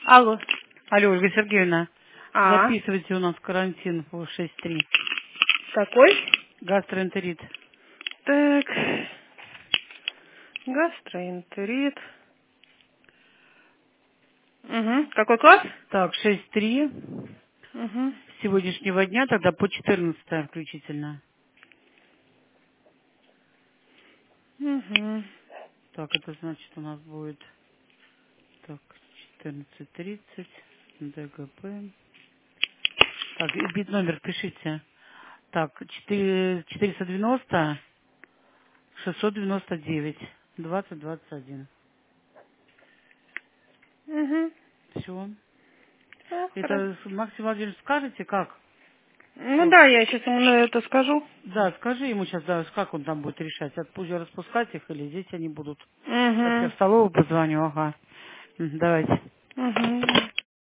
Алло. Алло, Ольга Сергеевна, А, записывайте у нас карантин по 6.3. какой? Гастроэнтерит. Так, гастроэнтерит. Угу. Какой класс? Так, 6.3. Угу. С сегодняшнего дня тогда по 14 включительно. Угу. Так, это значит у нас будет так 14:30 ДГП. Так, и бит номер пишите. Так, 490 699 2021. Угу. Все. Все, хорошо. Это Максим Владимирович скажете, как? Ну да, я сейчас ему на это скажу. Да, скажи ему сейчас, да, как он там будет решать, отпустить распускать их или здесь они будут. Сейчас я Угу. в столовую позвоню, ага. Давайте. Угу.